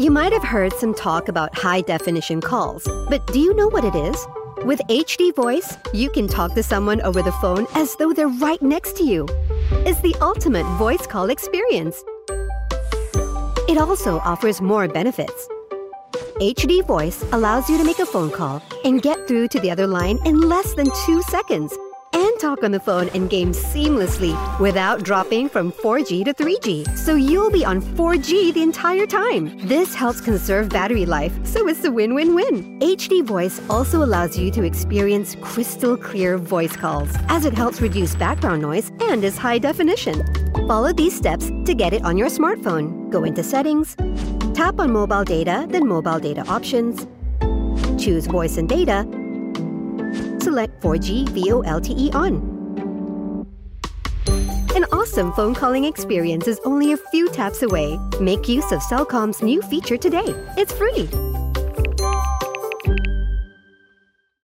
You might have heard some talk about high-definition calls, but do you know what it is? With HD Voice, you can talk to someone over the phone as though they're right next to you. It's the ultimate voice call experience. It also offers more benefits. HD Voice allows you to make a phone call and get through to the other line in less than 2 seconds, and talk on the phone and game seamlessly without dropping from 4G to 3G. So you'll be on 4G the entire time. This helps conserve battery life, so it's a win-win-win. HD Voice also allows you to experience crystal clear voice calls, as it helps reduce background noise and is high definition. Follow these steps to get it on your smartphone. Go into Settings, tap on Mobile Data, then Mobile Data Options. Choose Voice and Data. Select 4G VoLTE on. An awesome phone calling experience is only a few taps away. Make use of Cellcom's new feature today. It's free.